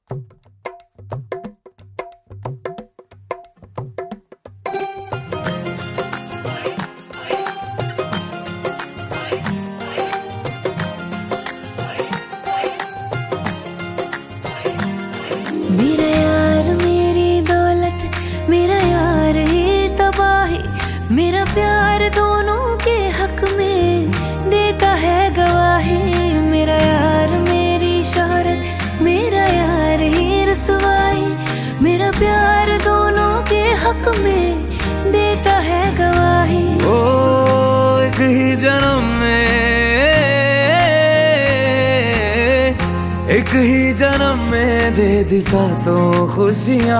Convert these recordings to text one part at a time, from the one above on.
मेरा यार मेरी दौलत, मेरा यार ही तबाही, मेरा प्यार दोनों के हक में देता है गवाही। मेरा यार मेरी शोहरत, मेरा यार ही रसवाई, मेरा प्यार दोनों के हक में देता है गवाही। ओ एक ही जन्म में, एक ही जन्म में दे दी सातों खुशियाँ।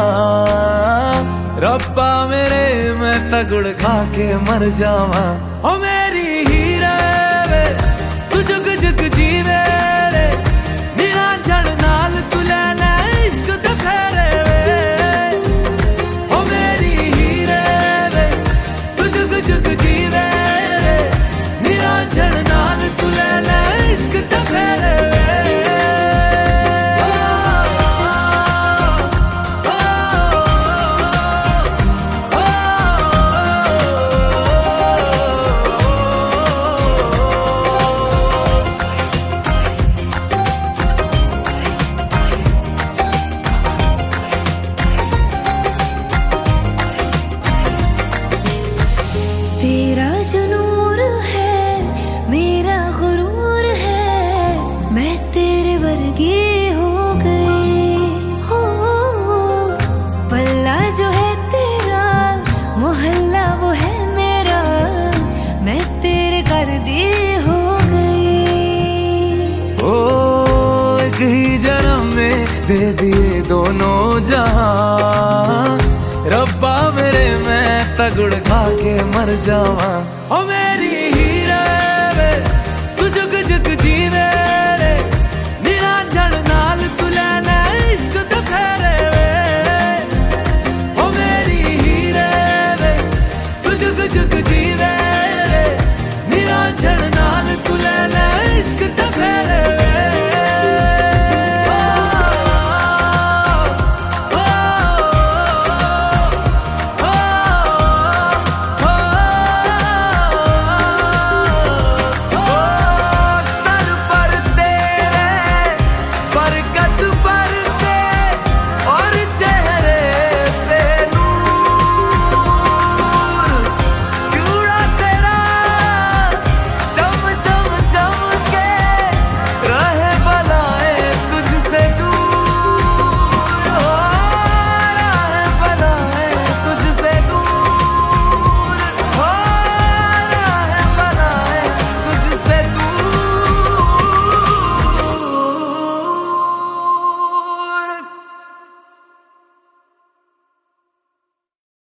रब्बा मेरे मैं तगड़ खा के मर जावा। ओ मेरी हीरे वे तू जुग जुग जीवे रे, निरंजन नाल तू ले ले इश्क ते फेरे वे। ओ मेरी हीरे वे तू जुग जुग जीवे रे, निरंजन नाल तू ले ले इश्क ते फेरे वे। तेरा जो नूर है मेरा गुरूर है, मैं तेरे वर्गी हो गई हो। पल्ला जो है तेरा, मोहल्ला वो है मेरा, मैं तेरे कर दी हो गई। ओ एक ही जन्म में दे दिए दोनों जहां। रब्बा मेरे मैं तगड़ खा के मर जावा। ओ